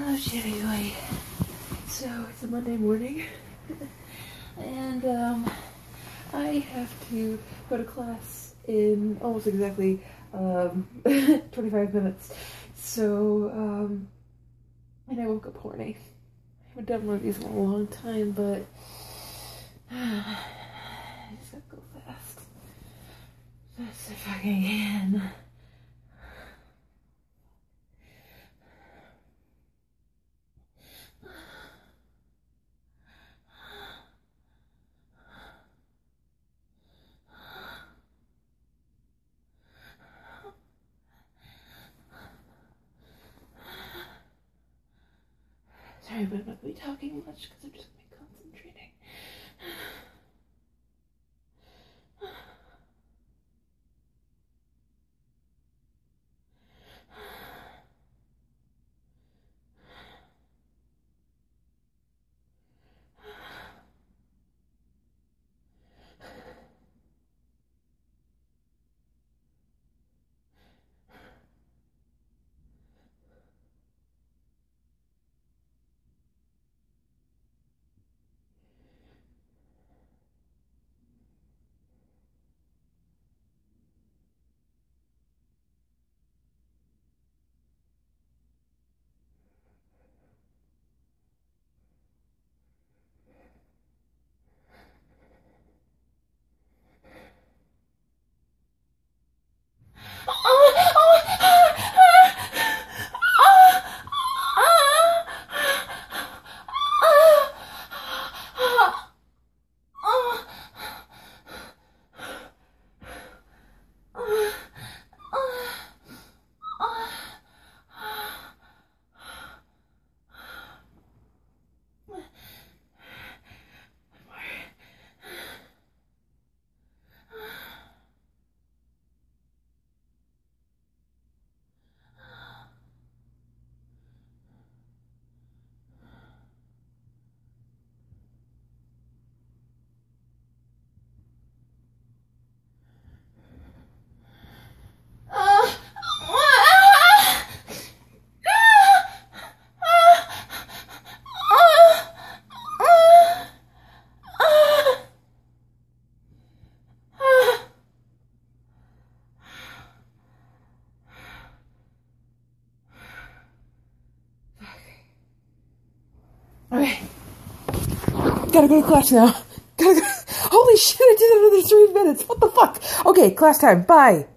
Oh shit, anyway. So, it's a Monday morning. And, I have to go to class in almost exactly, 25 minutes. So, and I woke up horny. I haven't done one of these in a long time, but I just gotta go fast. Fast if I can. Sorry, but I'm not going to be talking much because I'm just going to be concentrating. Okay. Gotta go to class now. Gotta go. Holy shit, I did another 3 minutes. What the fuck? Okay, class time. Bye.